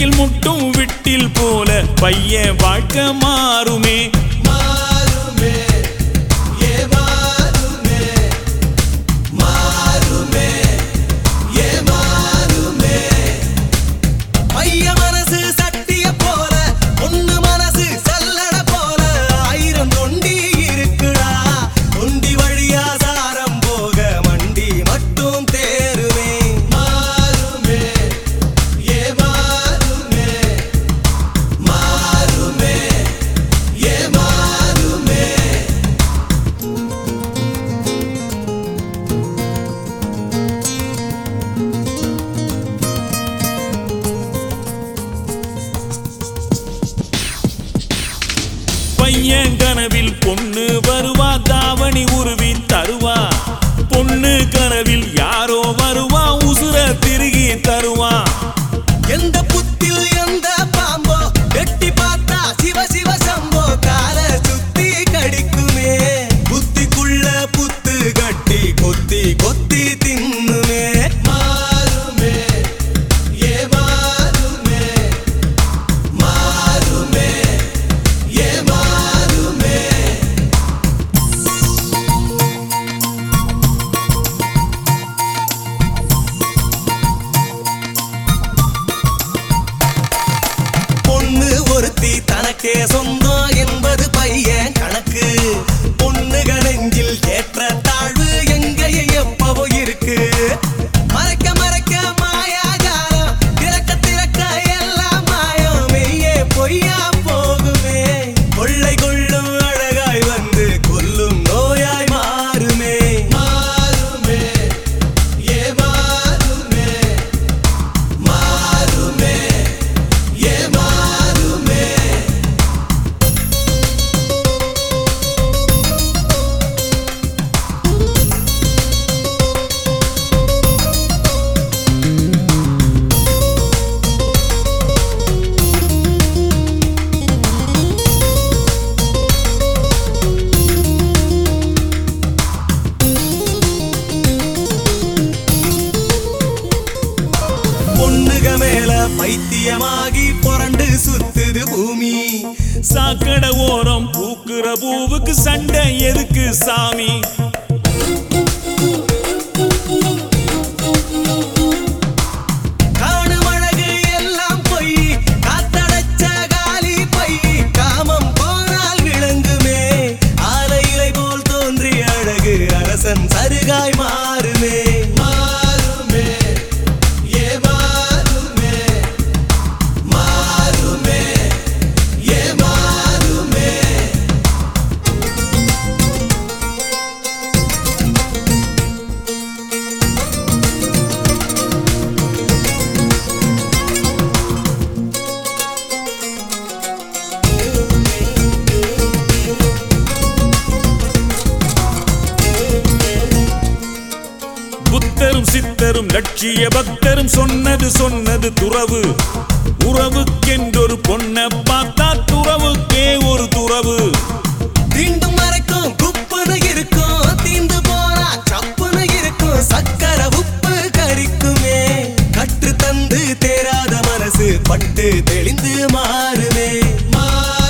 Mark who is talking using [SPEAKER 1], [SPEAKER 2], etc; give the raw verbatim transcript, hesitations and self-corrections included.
[SPEAKER 1] விளக்கில் முட்டும் விட்டில் போல பையன் வாழ்க்கை மாறுமே
[SPEAKER 2] மாறுமே ஏ மாறுமே மாறுமே ஏ மாறுமே பைய மனசு சட்டிய போல பொண்ணு மனசு சல்லட போல ஆயிரம் தொண்டி இருக்குடா தொண்டி வழியா சாரம் போக மண்டி மட்டும் தேருமே மாறுமே ஏ மாறுமே மாறுமே ஏ மாறுமே
[SPEAKER 1] பையன் கனவில் பொண்ணு வருவா தாவணி உருவி தருவா பொண்ணு கனவில் யாரோ வருவா உசுர திருகி தருவா
[SPEAKER 2] எந்த புத்தில் எந்த பாம்போ வெட்டி பார்த்தா சிவ சிவ சம்போ கால சுத்தி கடிக்குமே புத்திக்குள்ள புத்து கட்டி கொத்தி கொத்தி தின்னுமே மாறுமே ஏ மாறுமே மாறுமே ஏ மாறுமே பொண்ணு ஒருத்தி தனக்கே சொந்தம் என்பது பையன் கணக்கு பொண்ணுக நெஞ்சில் ஏற்ற தாழ்வு எங்கேயும் எப்பவோ இருக்கு மறைக்க மறைக்க மாயாஜாலம் திறக்க திறக்க எல்லாம் மாயம் மெய்யே பொய்யா போகுமே கொள்ளை கொள்ளும் அழகாய் வந்து கொல்லும் நோயாய் மாறுமே மாறுமே ஏ மாறுமே மாறுமே ஏ மாறுமே பொண்ணுக மேல பைத்தியமாகி புரண்டு சுத்துது பூமி
[SPEAKER 1] சாக்கடை ஓரம் பூக்குற பூவுக்கு சண்டை எதுக்கு சாமி
[SPEAKER 2] காணும் அழகு எல்லாம் பொய் காத்தடைச்ச காலி பை காமம் போனால் விளங்குமே ஆலை இலை போல் தோன்றிய அழகு அரசன் சருகாய் மாறுமே மாறுமே ஏ மாறுமே மாறுமே ஏ மாறுமே
[SPEAKER 1] புத்தரும் சித்தரும் லட்சிய பக்தரும் சொன்னது சொன்னது துறவு உறவுக்கென்றொரு பொண்ணை பார்த்தா துறவுக்கே ஒரு துறவு
[SPEAKER 2] தீண்டும் மறைக்கும் குப்புன்னு இருக்கும் தீந்து போனா சப்புன்னு இருக்கும் சக்கர உப்பு கரிக்குமே கற்று தந்து தேராத மனசு பட்டு தெளிந்து மாறுமே மா